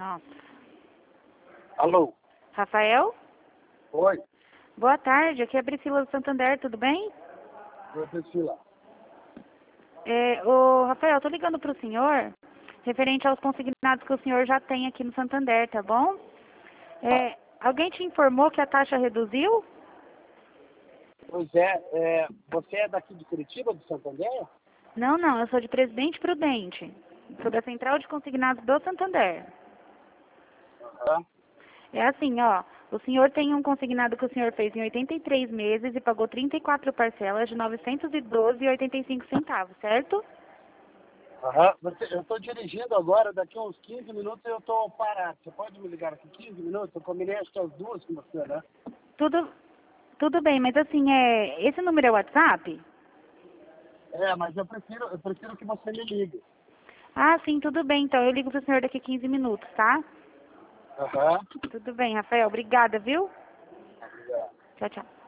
Nossa. Alô? Rafael? Oi? Boa tarde, aqui é a Priscila do Santander, tudo bem? Oi, Priscila. Ô, Rafael, tô ligando pro senhor, referente aos consignados que o senhor já tem aqui no Santander, tá bom? Alguém te informou que a taxa reduziu? Pois é, você é daqui de Curitiba, do Santander? Não, eu sou de Presidente Prudente. Sou da Central de Consignados do Santander. Aham. É assim, ó, o senhor tem um consignado que o senhor fez em 83 meses e pagou 34 parcelas de R$ 912,85, certo? Aham. Eu estou dirigindo agora, daqui a uns 15 minutos eu estou parado. Você pode me ligar daqui 15 minutos? Eu combinei acho que às 2 com você, né? Tudo bem, mas assim, esse número é o WhatsApp? Mas eu prefiro que você me ligue. Ah, sim, tudo bem, então eu ligo pro senhor daqui a 15 minutos, tá? Aham. Tudo bem, Rafael, obrigada, viu? Obrigado. Tchau, tchau.